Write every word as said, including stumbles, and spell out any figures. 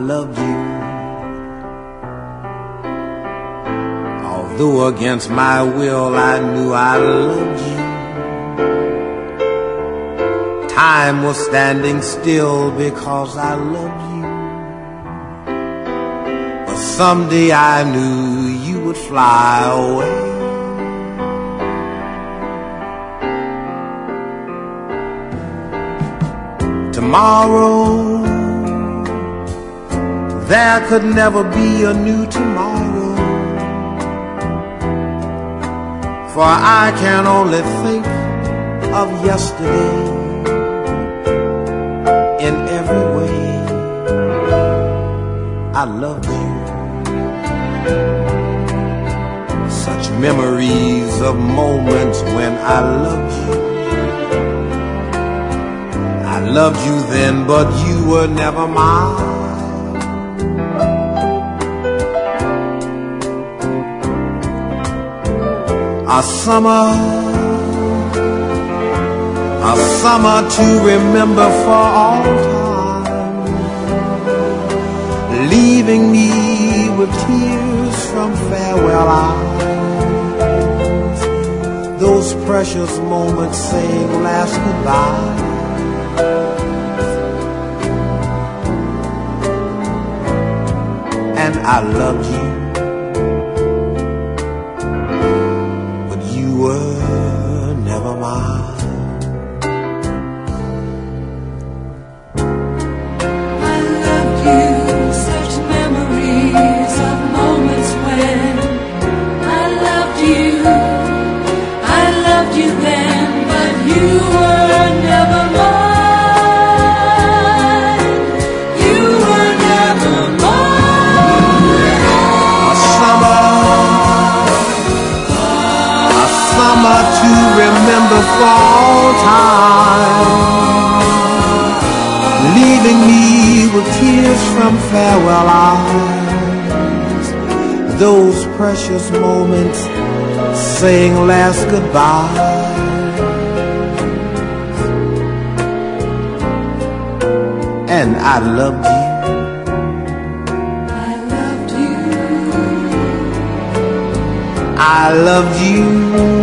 loved you. Although against my will I knew I loved you. Time was standing still because I loved you. But someday I knew you would fly away. Tomorrow, there could never be a new tomorrow, for I can only think of yesterday in every way. I loved you. Such memories of moments when I loved you. I loved you then, but you were never mine. A summer, a summer to remember for all time, leaving me with tears from farewell eyes. Those precious moments saying last goodbye. And I loved you, but you were never mine. I loved you, such memories of moments when I loved you. I loved you then, but you were never mine. Summer to remember for all time, leaving me with tears from farewell eyes. Those precious moments saying last goodbye. And I loved you. I loved you. I loved you.